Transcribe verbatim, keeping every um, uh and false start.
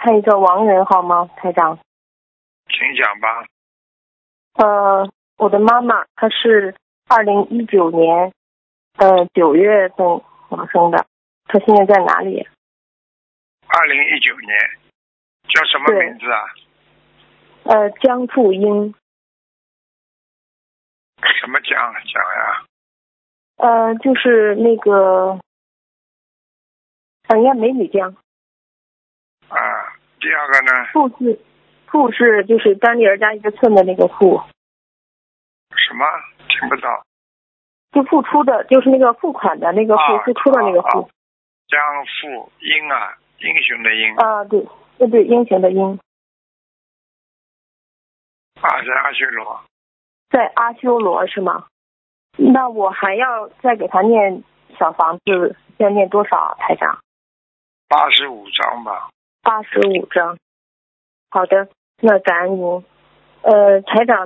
看一个亡人好吗，台长？ 请讲吧。 呃，我的妈妈她是二零一九年呃九月份往生的，她现在在哪里？ 二零一九年，叫什么名字啊？ 呃，江富英。 什么江江呀？ 呃，就是那个，哎呀，美女江。 啊，第二个呢？ 富是富是就是单立人加一个寸的那个富。 什么？听不到。 就付出的，就是那个付款的那个付， 啊、 付出的那个付。 啊啊、江富英啊，英雄的英。 啊，对对对，英雄的英。 啊，在阿修罗。 在阿修罗是吗？那我还要再给他念小房子，要念多少，台长？ 八十五章吧。 八十五章。好的，那感恩您。呃，台长。